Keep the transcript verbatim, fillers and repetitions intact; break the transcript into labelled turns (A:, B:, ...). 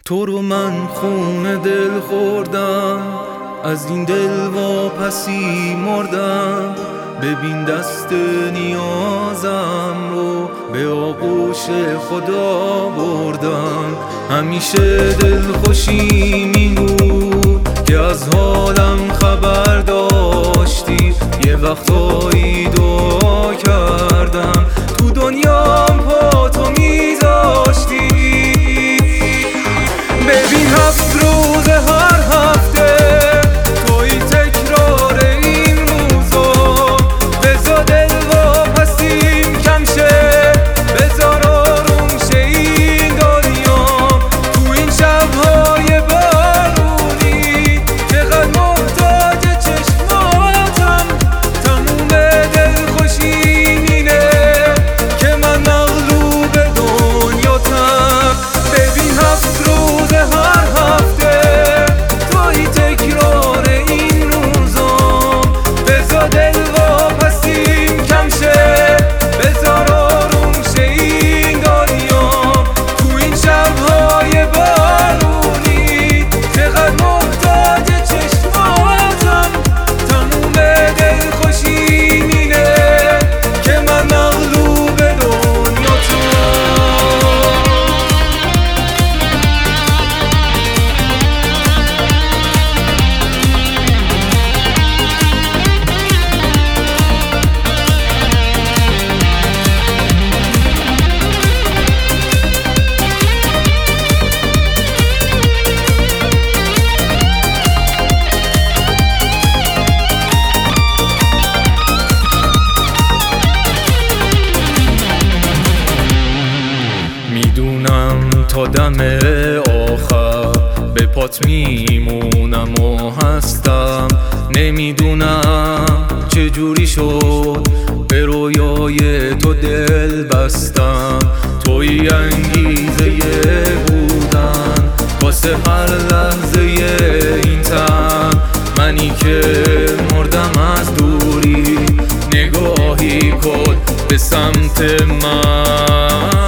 A: تو رو من خون دل خوردم، از این دل واپسی مردم. ببین دست نیازم رو به آغوش خدا بردم. همیشه دل خوشیم این بود که از حالم خبر داشتی. یه وقتایی دعا کردم تو دنیام پا تو میذاشتی. ببین هفت روز هر هفته توی تکرار این روزا. بذار دل واپسیم کم شه، بذار آروم شه این دنیا. تو این شب‌های بارونی چقدر محتاج چشماتم. تموم دل خوشیم اینه که من مغلوب دنیاتم. ببین هفت روز هر هفته توی تکرار این روزا. بذار دل واپسیم کم شه، بذار آروم شه این دنیا. تو این شب‌های بارونی چقدر محتاج چشماتم. تموم دل خوشیم اینه که من مغلوب دنیاتم. میدونم تا دم آخر به پات میمونم و هستم. نمیدونم چجوری شد به رویای تو دل بستم. توی انگیزه بودن واسه هر لحظه این تن. منی که مردم از دوری، نگاهی کن به سمت من.